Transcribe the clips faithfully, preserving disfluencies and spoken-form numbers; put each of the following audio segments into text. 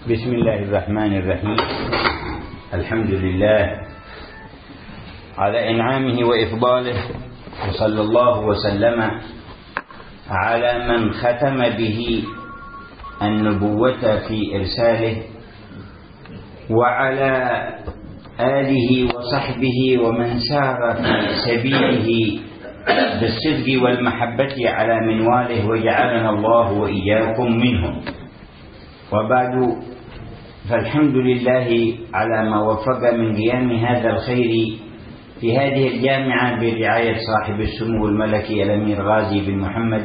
بسم الله الرحمن الرحيم. الحمد لله على إنعامه وإفضاله، وصلى الله وسلم على من ختم به النبوة في إرساله، وعلى آله وصحبه ومن سار في سبيله بالصدق والمحبة على منواله، وجعلنا الله وإياكم منهم. وبعد، فالحمد لله على ما وفق من قيام هذا الخير في هذه الجامعة برعاية صاحب السمو الملكي الأمير غازي بن محمد،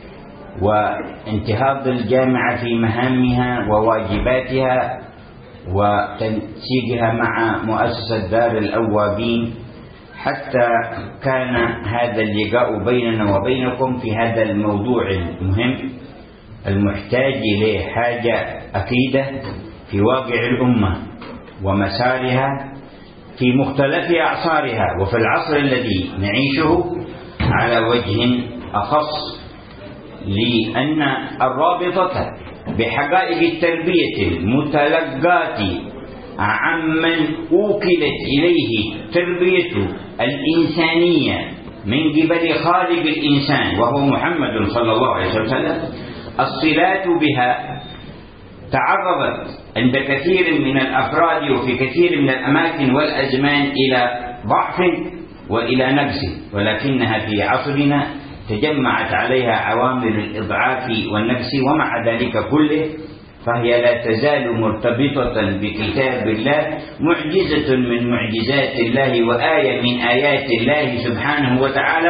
وانتهاض الجامعة في مهامها وواجباتها وتنسيقها مع مؤسسة دار الأوابين، حتى كان هذا اللقاء بيننا وبينكم في هذا الموضوع المهم المحتاج إليه حاجة أكيدة في واقع الأمة ومسارها في مختلف أعصارها، وفي العصر الذي نعيشه على وجه أخص، لأن الرابطة بحقائق التربية المتلقاة عمن أوكلت إليه تربية الإنسانية من قبل خالق الإنسان وهو محمد صلى الله عليه وسلم، الصلات بها تعرضت عند كثير من الأفراد وفي كثير من الأماكن والأزمان إلى ضعف وإلى نقص، ولكنها في عصرنا تجمعت عليها عوامل الإضعاف والنقص، ومع ذلك كله فهي لا تزال مرتبطة بكتاب الله، معجزة من معجزات الله وآية من آيات الله سبحانه وتعالى،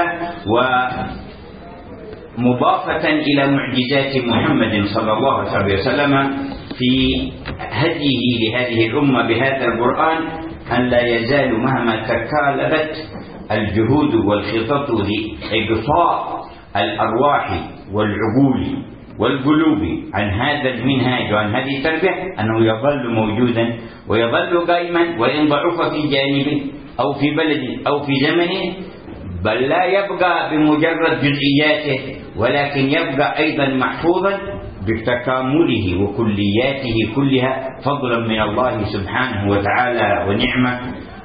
ومضافة إلى معجزات محمد صلى الله عليه وسلم في هديه لهذه الأمة بهذا القرآن، أن لا يزال مهما تكالبت الجهود والخطط لإقصاء الأرواح والعقول والقلوب عن هذا المنهاج وعن هذه التربية، أنه يظل موجودا ويظل قائما، وإن ضعف في جانبه أو في بلده أو في زمنه، بل لا يبقى بمجرد جزئياته، ولكن يبقى أيضا محفوظا بتكامله وكلياته كلها، فضلا من الله سبحانه وتعالى ونعمة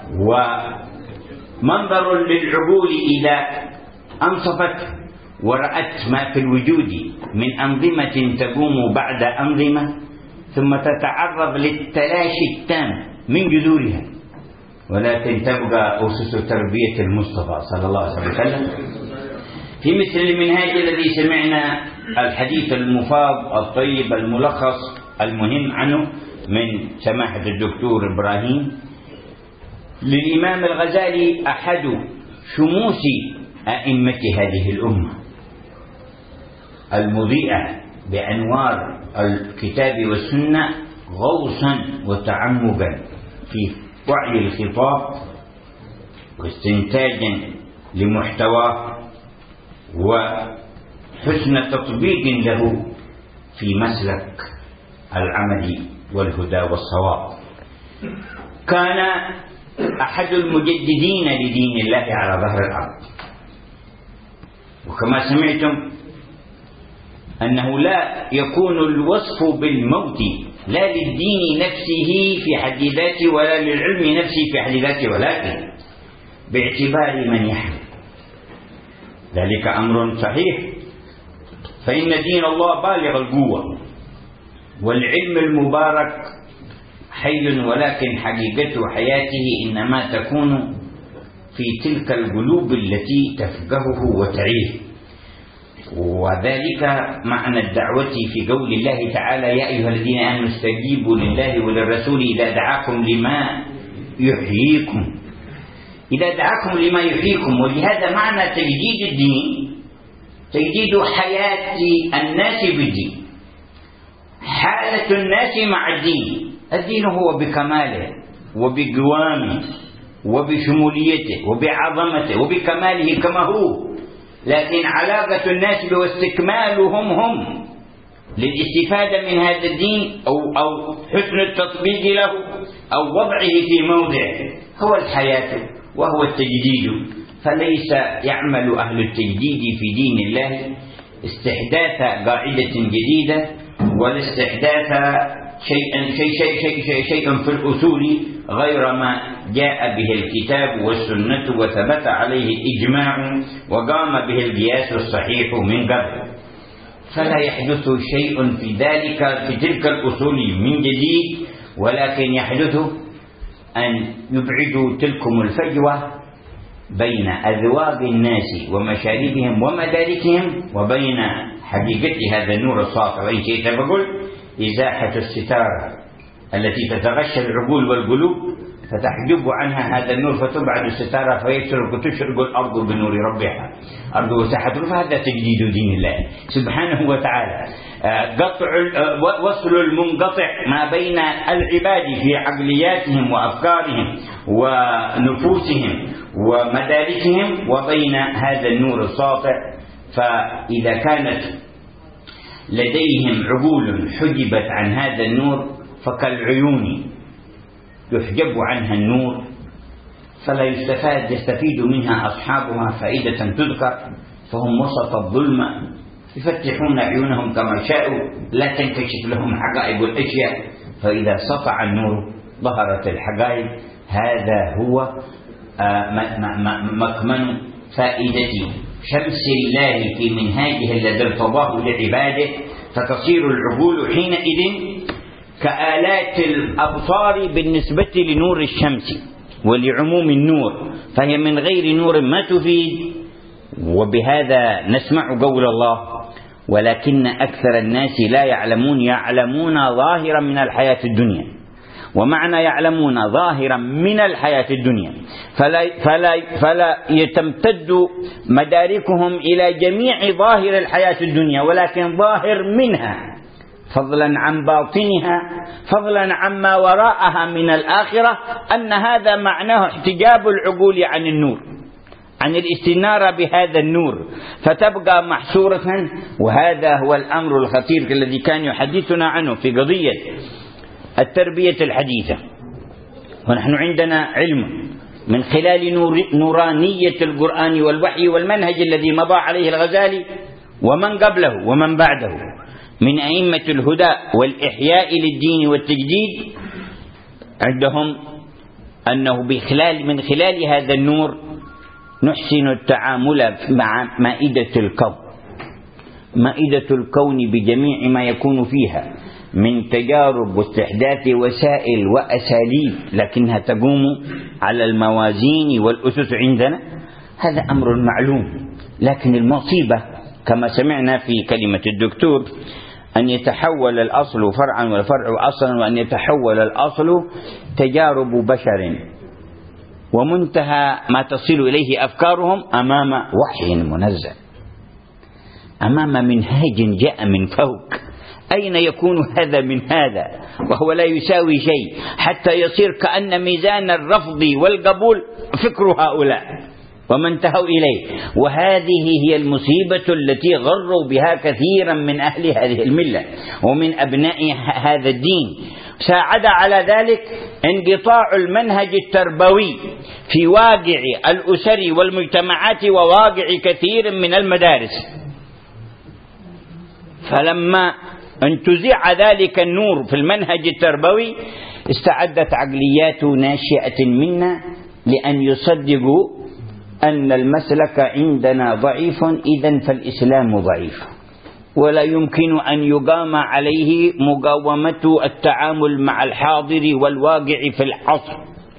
ومنظر للعقول إذا أنصفت ورأت ما في الوجود من أنظمة تقوم بعد أنظمة، ثم تتعرض للتلاشي التام من جذورها، ولكن تبقى أسس تربية المصطفى صلى الله عليه وسلم في مثل المنهاج الذي سمعنا الحديث المفاض الطيب الملخص المهم عنه من سماحة الدكتور إبراهيم للإمام الغزالي، أحد شموس أئمة هذه الأمة المضيئة بأنوار الكتاب والسنة، غوصا وتعمقا في وعي الخطاب واستنتاجا لمحتواه وحسن تطبيق له في مسلك العمل والهدى والصواب. كان أحد المجددين لدين الله على ظهر الأرض، وكما سمعتم أنه لا يكون الوصف بالموت لا للدين نفسه في حد ذاته ولا للعلم نفسه في حد ذاته، ولكن باعتبار من يحمل ذلك أمر صحيح، فإن دين الله بالغ القوة، والعلم المبارك حي، ولكن حقيقة حياته إنما تكون في تلك القلوب التي تفقهه وتعيه. وذلك معنى الدعوة في قول الله تعالى: يا أيها الذين آمنوا استجيبوا لله وللرسول إذا دعاكم لما يحييكم، إذا دعاكم لما يحييكم. ولهذا معنى تجديد الدين تجديد حياة الناس بالدين، حالة الناس مع الدين. الدين هو بكماله وبقوامه وبشموليته وبعظمته وبكماله كما هو، لكن علاقة الناس به واستكمالهم هم للاستفادة من هذا الدين أو, أو حسن التطبيق له أو وضعه في موضعه هو الحياة وهو التجديد. فليس يعمل أهل التجديد في دين الله استحداث قاعدة جديدة ولا استحداث شيئا شيء شيء شيء شيء شيء في الأصول غير ما جاء به الكتاب والسنة وثبت عليه الإجماع وقام به القياس الصحيح من قبل، فلا يحدث شيء في ذلك في تلك الأصول من جديد، ولكن يحدث أن يبعدوا تلكم الفجوة بين أذواق الناس ومشاربهم ومداركهم وبين حقيقة هذا النور الساطع. وإن شئت فقل إزاحة الستارة التي تتغشى العقول والقلوب فتحجب عنها هذا النور فتبعد الستارة فيشرق تشرق الأرض بنور ربها، أرض وساحة، فهذا تجديد دين الله سبحانه وتعالى. قطع وصل المنقطع ما بين العباد في عقلياتهم وأفكارهم ونفوسهم ومداركهم وبين هذا النور الساطع. فإذا كانت لديهم عقول حجبت عن هذا النور فكالعيون يحجب عنها النور فلا يستفاد يستفيد منها أصحابها فائدة تذكر، فهم وسط الظلمة يفتحون عيونهم كما شاءوا لا تنكشف لهم حقائق الأشياء، فإذا سطع النور ظهرت الحقائق. هذا هو مكمن فائدة شمس الله في منهاجه الذي ارتضاه لعباده، فتصير العقول حينئذ كآلات الأبصار بالنسبة لنور الشمس ولعموم النور، فهي من غير نور ما تفيد. وبهذا نسمع قول الله: ولكن أكثر الناس لا يعلمون يعلمون ظاهرا من الحياة الدنيا. ومعنى يعلمون ظاهرا من الحياة الدنيا فلا, فلا, فلا يتمتد مداركهم إلى جميع ظاهر الحياة الدنيا، ولكن ظاهر منها فضلا عن باطنها، فضلا عما وراءها من الآخرة، أن هذا معناه احتجاب العقول عن النور، عن الاستنارة بهذا النور، فتبقى محصورة. وهذا هو الأمر الخطير الذي كان يحدثنا عنه في قضية التربية الحديثة. ونحن عندنا علم من خلال نور نورانية القرآن والوحي والمنهج الذي مضى عليه الغزالي ومن قبله ومن بعده من أئمة الهدى والإحياء للدين والتجديد، عندهم أنه بخلال من خلال هذا النور نحسن التعامل مع مائدة الكون، مائدة الكون بجميع ما يكون فيها من تجارب واستحداث وسائل وأساليب، لكنها تقوم على الموازين والأسس عندنا. هذا أمر معلوم، لكن المصيبة كما سمعنا في كلمة الدكتور أن يتحول الأصل فرعا والفرع أصلا، وأن يتحول الأصل تجارب بشر ومنتهى ما تصل إليه أفكارهم أمام وحي منزل، أمام منهاج جاء من فوق. أين يكون هذا من هذا وهو لا يساوي شيء، حتى يصير كأن ميزان الرفض والقبول فكر هؤلاء وما انتهوا إليه. وهذه هي المصيبة التي غروا بها كثيرا من أهل هذه الملة ومن أبناء هذا الدين. ساعد على ذلك انقطاع المنهج التربوي في واقع الأسر والمجتمعات وواقع كثير من المدارس. فلما انتزع ذلك النور في المنهج التربوي استعدت عقليات ناشئة منا لأن يصدقوا أن المسلك عندنا ضعيف، إذن فالإسلام ضعيف ولا يمكن أن يقام عليه مقاومة التعامل مع الحاضر والواقع في العصر.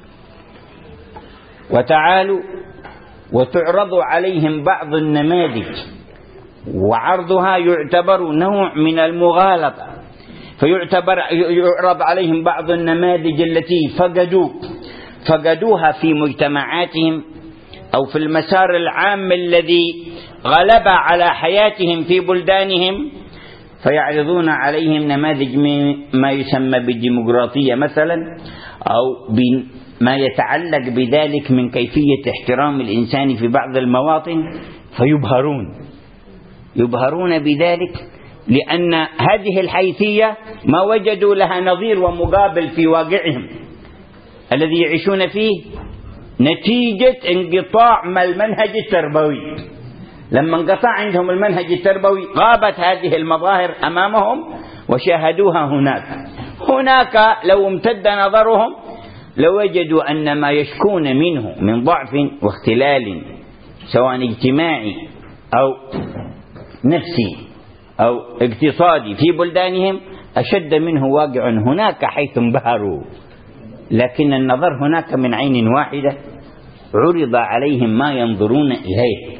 وتعالوا وتعرض عليهم بعض النماذج، وعرضها يعتبر نوع من المغالطة، فيعتبر يعرض عليهم بعض النماذج التي فقدوا فقدوها في مجتمعاتهم أو في المسار العام الذي غلب على حياتهم في بلدانهم، فيعرضون عليهم نماذج من ما يسمى بالديمقراطية مثلا، أو بما يتعلق بذلك من كيفية احترام الإنسان في بعض المواطن، فيبهرون يبهرون بذلك لأن هذه الحيثية ما وجدوا لها نظير ومقابل في واقعهم الذي يعيشون فيه، نتيجة انقطاع ما المنهج التربوي. لما انقطع عندهم المنهج التربوي غابت هذه المظاهر أمامهم وشاهدوها هناك. هناك لو امتد نظرهم لوجدوا أن ما يشكون منه من ضعف واختلال سواء اجتماعي أو نفسي أو اقتصادي في بلدانهم أشد منه واقع هناك حيث انبهروا، لكن النظر هناك من عين واحدة عرض عليهم ما ينظرون إليه.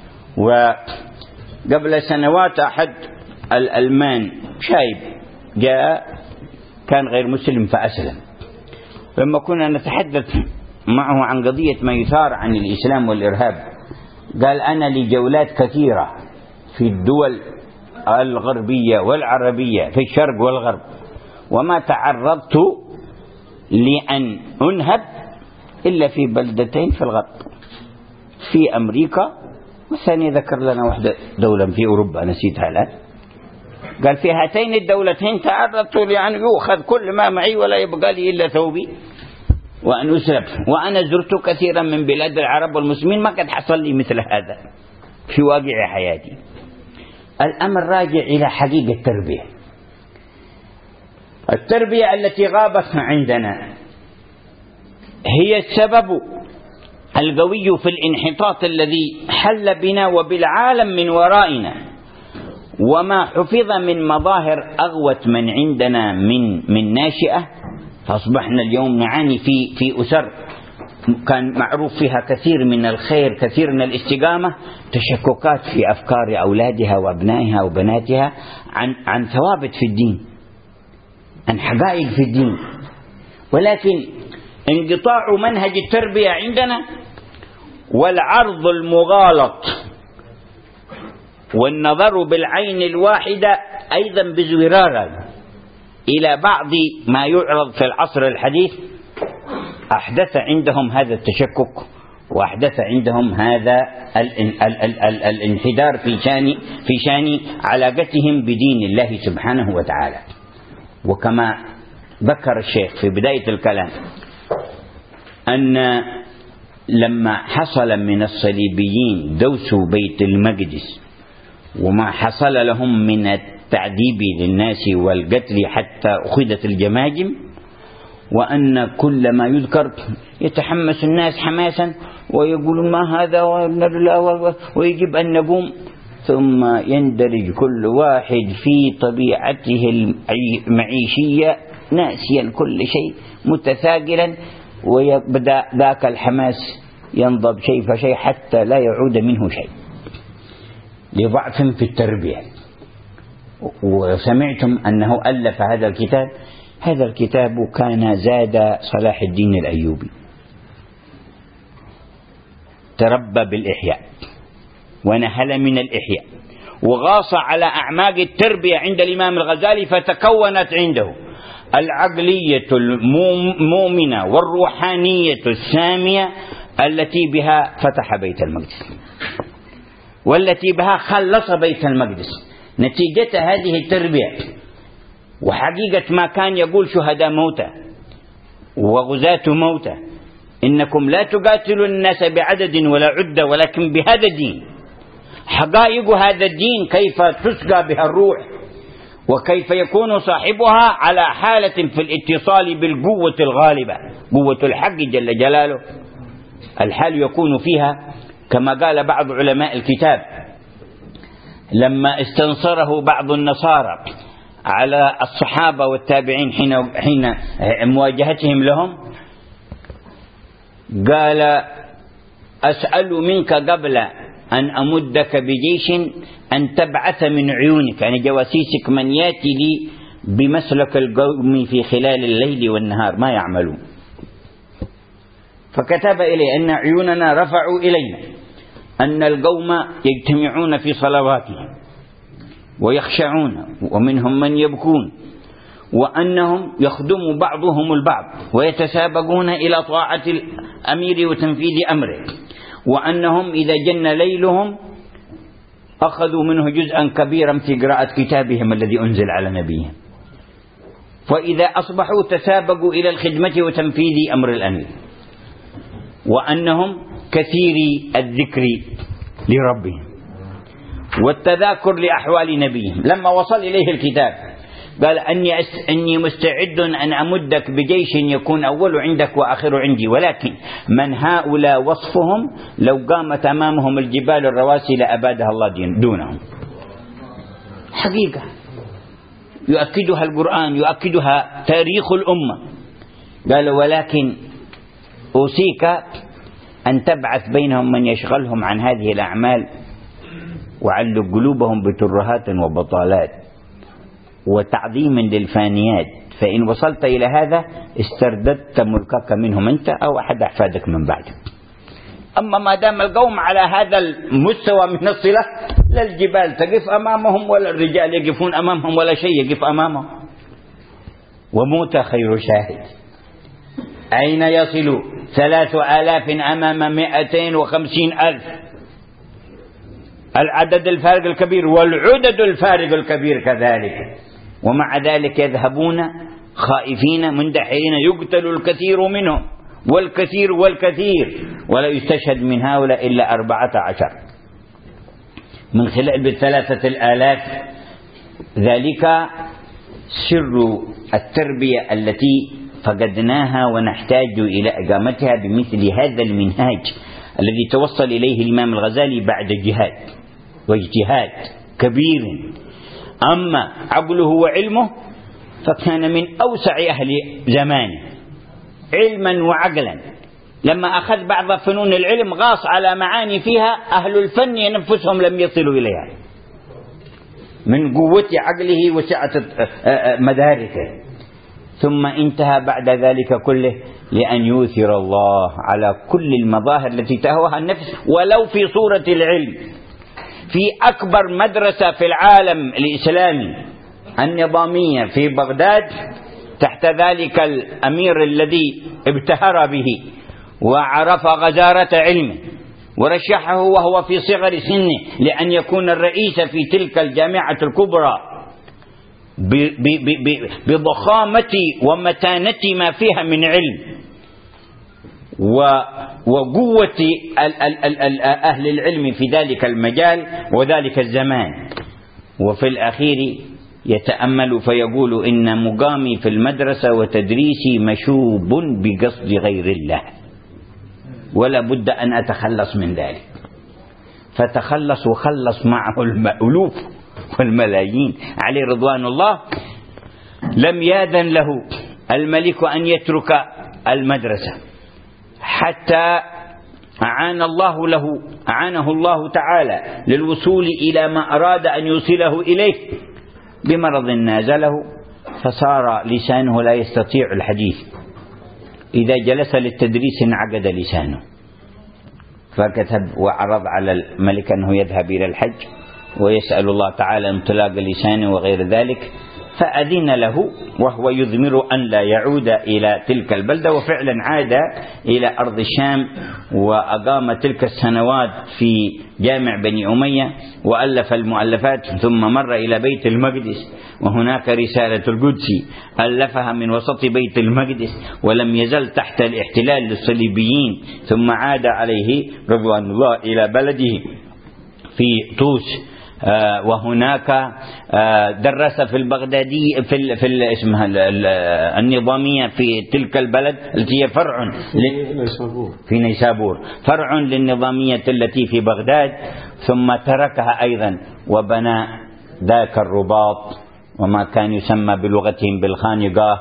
وقبل سنوات أحد الألمان شايب جاء كان غير مسلم فأسلم، لما كنا نتحدث معه عن قضية ما يثار عن الإسلام والإرهاب قال أنا لجولات كثيرة في الدول الغربية والعربية في الشرق والغرب وما تعرضت لأن أنهب إلا في بلدتين في الغرب، في أمريكا والثانية ذكر لنا واحدة دولة في أوروبا نسيتها الآن، قال في هاتين الدولتين تعرضت لأن يؤخذ كل ما معي ولا يبقى لي إلا ثوبي وأن أسلب، وأنا زرت كثيرا من بلاد العرب والمسلمين ما قد حصل لي مثل هذا في واقع حياتي. الأمر راجع إلى حقيقة التربية، التربية التي غابت عندنا هي السبب القوي في الانحطاط الذي حل بنا وبالعالم من ورائنا، وما حفظ من مظاهر أغوت من عندنا من من ناشئة، فأصبحنا اليوم نعاني في في أسر كان معروف فيها كثير من الخير كثير من الاستقامة، تشككات في أفكار أولادها وأبنائها وبناتها عن عن ثوابت في الدين، عن حقائق في الدين، ولكن انقطاع منهج التربية عندنا والعرض المغالط والنظر بالعين الواحدة أيضا بزرارة إلى بعض ما يعرض في العصر الحديث أحدث عندهم هذا التشكك وأحدث عندهم هذا الانحدار في شان في شان علاقتهم بدين الله سبحانه وتعالى. وكما ذكر الشيخ في بداية الكلام أن لما حصل من الصليبيين دوسوا بيت المقدس وما حصل لهم من التعذيب للناس والقتل حتى أخذت الجماجم، وأن كل ما يذكر يتحمس الناس حماسا ويقولون ما هذا ويجب أن نقوم، ثم يندرج كل واحد في طبيعته المعيشية ناسيا كل شيء متثاقلا، ويبدأ ذاك الحماس ينضب شيء فشيء حتى لا يعود منه شيء لضعف في التربية. وسمعتم أنه ألف هذا الكتاب، هذا الكتاب كان زاد صلاح الدين الأيوبي، تربى بالإحياء ونهل من الإحياء وغاص على أعماق التربية عند الإمام الغزالي، فتكونت عنده العقلية المؤمنة والروحانية السامية التي بها فتح بيت المقدس والتي بها خلص بيت المقدس. نتيجة هذه التربية وحقيقة ما كان يقول شهداء موتى وغزاة موتى إنكم لا تقاتلوا الناس بعدد ولا عدة ولكن بهذا الدين، حقائق هذا الدين كيف تسقى بها الروح وكيف يكون صاحبها على حالة في الاتصال بالقوة الغالبة قوة الحق جل جلاله، الحال يكون فيها كما قال بعض علماء الكتاب لما استنصره بعض النصارى على الصحابة والتابعين حين حين مواجهتهم لهم، قال أسأل منك قبل أن أمدك بجيش أن تبعث من عيونك، يعني جواسيسك من يأتي لي بمسلك القوم في خلال الليل والنهار ما يعملون. فكتب إلي أن عيوننا رفعوا إلينا أن القوم يجتمعون في صلواتهم ويخشعون ومنهم من يبكون، وأنهم يخدم بعضهم البعض ويتسابقون إلى طاعة الأمير وتنفيذ أمره، وأنهم إذا جن ليلهم أخذوا منه جزءا كبيرا في قراءة كتابهم الذي أنزل على نبيهم، فإذا أصبحوا تسابقوا إلى الخدمة وتنفيذ أمر الأمير، وأنهم كثيري الذكر لربهم والتذاكر لأحوال نبيهم. لما وصل إليه الكتاب قال أني, أس أني مستعد أن أمدك بجيش يكون أول عندك وآخر عندي، ولكن من هؤلاء وصفهم لو قامت أمامهم الجبال الرواسي لأبادها الله دونهم. حقيقة يؤكدها القرآن، يؤكدها تاريخ الأمة. قال ولكن أوصيك أن تبعث بينهم من يشغلهم عن هذه الأعمال وعلق قلوبهم بترهات وبطالات وتعظيم للفانيات، فإن وصلت إلى هذا استرددت ملكك منهم أنت أو أحد أحفادك من بعدك. أما ما دام القوم على هذا المستوى من الصلة، لا الجبال تقف أمامهم ولا الرجال يقفون أمامهم ولا شيء يقف أمامهم. وموت خير شاهد. أين يصل ثلاث آلاف أمام مئتين وخمسين ألف؟ العدد الفارق الكبير والعدد الفارق الكبير كذلك، ومع ذلك يذهبون خائفين مندحرين، يقتل الكثير منهم والكثير والكثير، ولا يستشهد من هؤلاء إلا أربعة عشر من خلال بالثلاثة الآلاف. ذلك سر التربية التي فقدناها ونحتاج إلى إقامتها بمثل هذا المنهاج الذي توصل إليه الإمام الغزالي بعد جهاد واجتهاد كبير. أما عقله وعلمه فكان من أوسع أهل زمانه علما وعقلا. لما أخذ بعض فنون العلم غاص على معاني فيها أهل الفن ينفسهم لم يصلوا إليها من قوة عقله وسعة مداركه. ثم انتهى بعد ذلك كله لأن يؤثر الله على كل المظاهر التي تهواها النفس ولو في صورة العلم. في أكبر مدرسة في العالم الإسلامي النظامية في بغداد، تحت ذلك الأمير الذي ابتهر به وعرف غزارة علمه ورشحه وهو في صغر سنه لأن يكون الرئيس في تلك الجامعة الكبرى بضخامة ومتانة ما فيها من علم وقوة أهل العلم في ذلك المجال وذلك الزمان. وفي الأخير يتأمل فيقول إن مقامي في المدرسة وتدريسي مشوب بقصد غير الله، ولا بد أن أتخلص من ذلك. فتخلص وخلص معه الألوف والملايين عليه رضوان الله. لم يأذن له الملك أن يترك المدرسة حتى أعان الله له أعانه الله تعالى للوصول إلى ما أراد أن يوصله إليه بمرض نازله، فصار لسانه لا يستطيع الحديث. إذا جلس للتدريس انعقد لسانه، فكتب وعرض على الملك أنه يذهب إلى الحج ويسأل الله تعالى انطلاق لسانه وغير ذلك، فأذن له وهو يضمر أن لا يعود إلى تلك البلدة. وفعلا عاد إلى أرض الشام وأقام تلك السنوات في جامع بني أمية وألف المؤلفات، ثم مر إلى بيت المقدس وهناك رسالة القدسي ألفها من وسط بيت المقدس، ولم يزل تحت الاحتلال للصليبيين. ثم عاد عليه رضوان الله إلى بلده في طوس، آه وهناك آه درس في البغدادي في في اسمها النظامية في تلك البلد التي هي فرع في نيسابور، فرع للنظامية التي في بغداد. ثم تركها أيضا وبنى ذاك الرباط وما كان يسمى بلغتهم بالخانقة،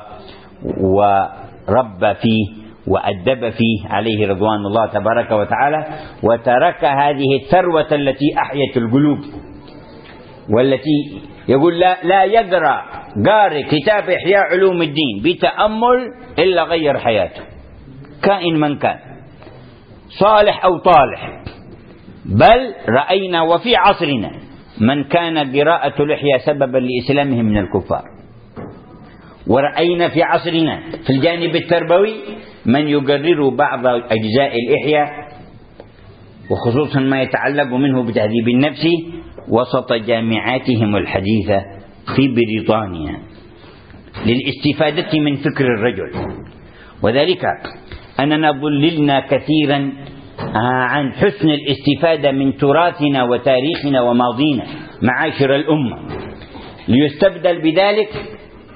وربى فيه وأدب فيه عليه رضوان الله تبارك وتعالى، وترك هذه الثروة التي أحيت القلوب، والتي يقول لا, لا يقرأ قارئ كتاب إحياء علوم الدين بتأمل إلا غير حياته، كائن من كان، صالح أو طالح. بل رأينا وفي عصرنا من كان قراءة الإحياء سببا لإسلامهم من الكفار، ورأينا في عصرنا في الجانب التربوي من يقرر بعض أجزاء الإحياء وخصوصا ما يتعلق منه بتهذيب النفس وسط جامعاتهم الحديثة في بريطانيا للاستفادة من فكر الرجل. وذلك أننا ضللنا كثيرا عن حسن الاستفادة من تراثنا وتاريخنا وماضينا معاشر الأمة، ليستبدل بذلك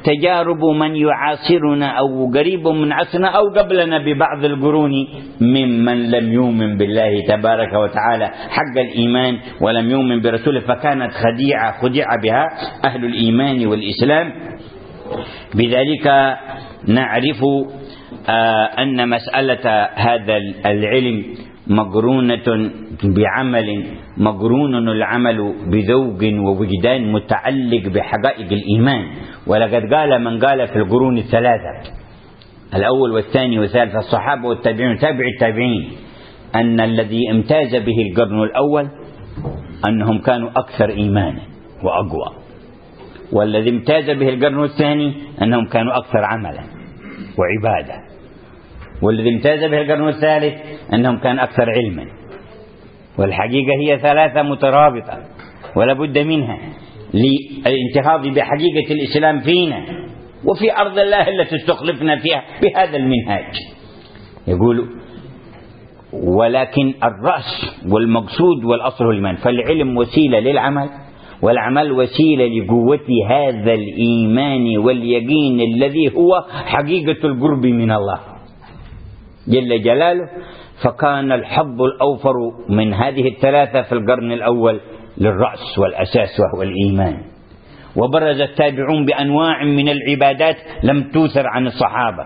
تجارب من يعاصرنا أو قريب من عصرنا أو قبلنا ببعض القرون ممن لم يؤمن بالله تبارك وتعالى حق الإيمان ولم يؤمن برسوله، فكانت خديعة خدع بها أهل الإيمان والإسلام. بذلك نعرف أن مسألة هذا العلم مقرونة بعمل، مقرون العمل بذوق ووجدان متعلق بحقائق الإيمان. ولقد قال من قال في القرون الثلاثة الأول والثاني والثالث الصحابة والتابعين وتابع التابعين أن الذي امتاز به القرن الأول أنهم كانوا أكثر إيمانا وأقوى، والذي امتاز به القرن الثاني أنهم كانوا أكثر عملا وعبادة، والذي امتاز به القرن الثالث أنهم كانوا أكثر علما. والحقيقة هي ثلاثة مترابطة ولا بد منها للانتهاض بحقيقة الإسلام فينا وفي أرض الله التي استخلفنا فيها بهذا المنهاج. يقول ولكن الرأس والمقصود والأصل الإيمان، فالعلم وسيلة للعمل والعمل وسيلة لقوة هذا الإيمان واليقين الذي هو حقيقة القرب من الله جل جلاله. فكان الحظ الأوفر من هذه الثلاثة في القرن الأول للرأس والأساس وهو الإيمان. وبرز التابعون بأنواع من العبادات لم توثر عن الصحابة،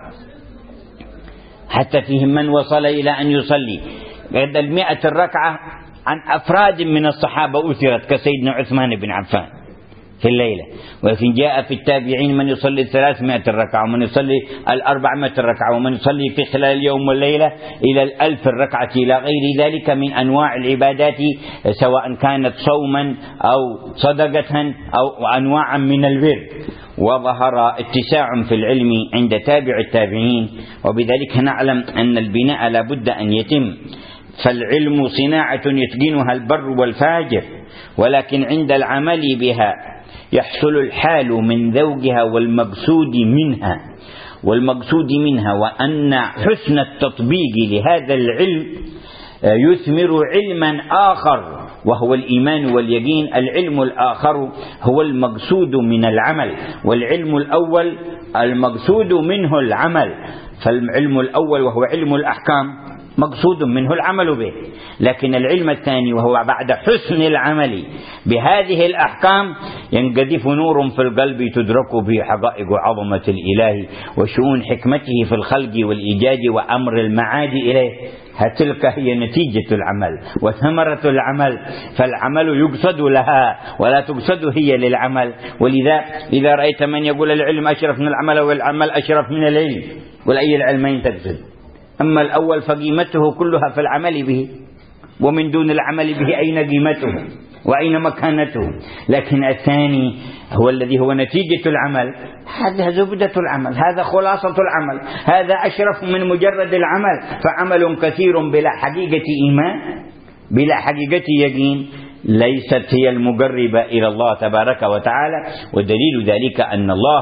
حتى فيهم من وصل إلى أن يصلي قد المئة الركعة عن أفراد من الصحابة أثرت كسيدنا عثمان بن عفان في الليلة. وفي جاء في التابعين من يصلي ثلاثمائة الركعة ومن يصلي الأربعمائة الركعة ومن يصلي في خلال اليوم والليلة إلى الألف الركعة إلى غير ذلك من أنواع العبادات سواء كانت صوما أو صدقة أو أنواعا من البر. وظهر اتساع في العلم عند تابع التابعين، وبذلك نعلم أن البناء لا بد أن يتم. فالعلم صناعة يتقنها البر والفاجر، ولكن عند العمل بها يحصل الحال من ذوقها والمقصود منها والمقصود منها وأن حسن التطبيق لهذا العلم يثمر علما آخر وهو الإيمان واليقين. العلم الآخر هو المقصود من العمل، والعلم الأول المقصود منه العمل. فالعلم الأول وهو علم الأحكام مقصود منه العمل به، لكن العلم الثاني وهو بعد حسن العمل بهذه الأحكام ينقذف نور في القلب تدرك به حقائق عظمة الإله وشؤون حكمته في الخلق والإيجاد وأمر المعاد إليه. تلك هي نتيجة العمل وثمرة العمل، فالعمل يقصد لها ولا تقصد هي للعمل. ولذا إذا رأيت من يقول العلم أشرف من العمل والعمل أشرف من العلم، والأي العلمين تقصد؟ أما الأول فقيمته كلها في العمل به، ومن دون العمل به أين قيمته وأين مكانته؟ لكن الثاني هو الذي هو نتيجة العمل، هذا زبدة العمل، هذا خلاصة العمل، هذا أشرف من مجرد العمل. فعمل كثير بلا حقيقة إيمان بلا حقيقة يقين ليست هي المقربة إلى الله تبارك وتعالى. ودليل ذلك أن الله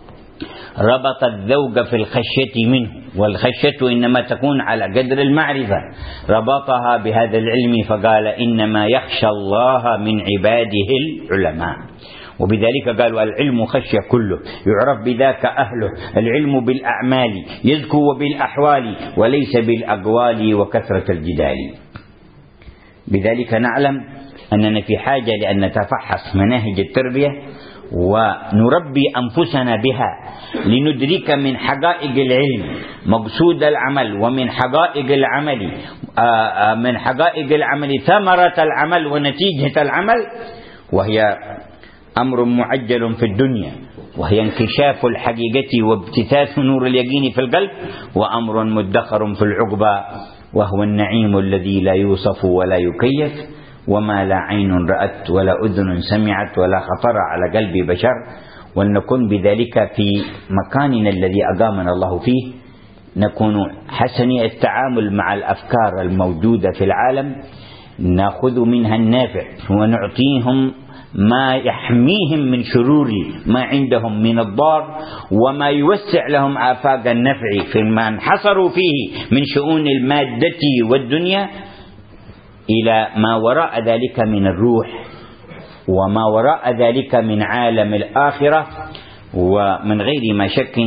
ربط الذوق في الخشية منه، والخشية إنما تكون على قدر المعرفة، ربطها بهذا العلم فقال إنما يخشى الله من عباده العلماء. وبذلك قالوا العلم خشية كله، يعرف بذاك أهله. العلم بالأعمال يزكو وبالأحوال وليس بالأقوال وكثرة الجدال. بذلك نعلم أننا في حاجة لأن نتفحص مناهج التربية ونربي أنفسنا بها لندرك من حقائق العلم مقصود العمل، ومن حقائق العمل من حقائق العمل ثمرة العمل ونتيجة العمل، وهي أمر معجل في الدنيا وهي انكشاف الحقيقة وابتثاث نور اليقين في القلب، وأمر مدخر في العقبى وهو النعيم الذي لا يوصف ولا يكيف، وما لا عين رأت ولا أذن سمعت ولا خطر على قلب بشر. ولنكن بذلك في مكاننا الذي أقامنا الله فيه، نكون حسني التعامل مع الأفكار الموجودة في العالم، نأخذ منها النافع ونعطيهم ما يحميهم من شرور ما عندهم من الضار، وما يوسع لهم آفاق النفع فيما انحصروا فيه من شؤون المادة والدنيا إلى ما وراء ذلك من الروح وما وراء ذلك من عالم الآخرة. ومن غير ما شك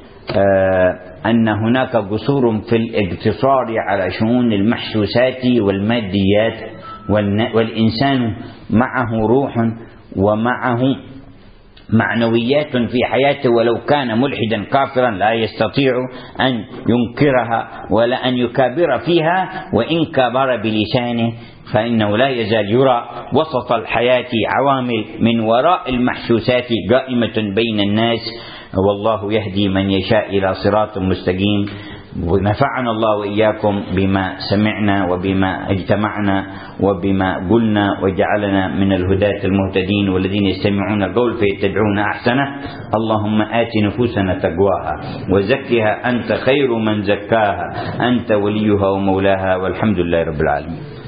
أن هناك قصور في الاقتصار على شؤون المحسوسات والماديات، والإنسان معه روح ومعه معنويات في حياته، ولو كان ملحدا كافرا لا يستطيع أن ينكرها ولا أن يكابر فيها، وإن كابر بلسانه فإنه لا يزال يرى وسط الحياة عوامل من وراء المحسوسات قائمة بين الناس، والله يهدي من يشاء إلى صراط مستقيم. ونفعنا الله وإياكم بما سمعنا وبما اجتمعنا وبما قلنا، وجعلنا من الهداة المهتدين والذين يستمعون القول فيتبعون أحسنه. اللهم آت نفوسنا تقواها وزكها أنت خير من زكاها، أنت وليها ومولاها، والحمد لله رب العالمين.